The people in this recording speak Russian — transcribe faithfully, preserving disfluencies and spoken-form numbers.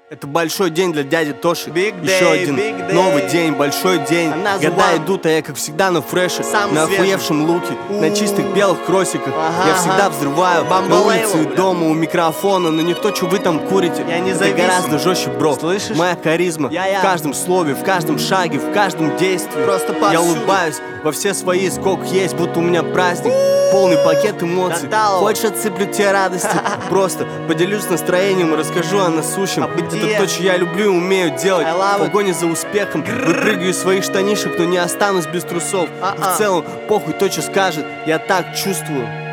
Это большой день для дяди Тоши. Big Еще day, один big day. новый день, большой день. Another Года one. идут, а я, как всегда, на фреше, Самый на свежий. охуевшем луке, на чистых белых кроссиках. Ага, Я всегда ага. взрываю на Бамбалейло, улице и бля. дома у микрофона. Но не то, что вы там курите. Я не Это зависим. гораздо жестче, бро. Слышишь? Моя харизма Я-я. в каждом слове, в каждом шаге, в каждом действии. Просто Я повсюду. улыбаюсь во все свои, сколько есть, будто у меня праздник. Полный пакет эмоций. Каталог. Хочешь, отсыплю тебе радости? Просто поделюсь настроением и расскажу о насущем. Обыдье. Это то, что я люблю и умею делать. I love В it. погоне за успехом выпрыгаю из своих штанишек, но не останусь без трусов. А-а. В целом, похуй то, что скажет, я так чувствую.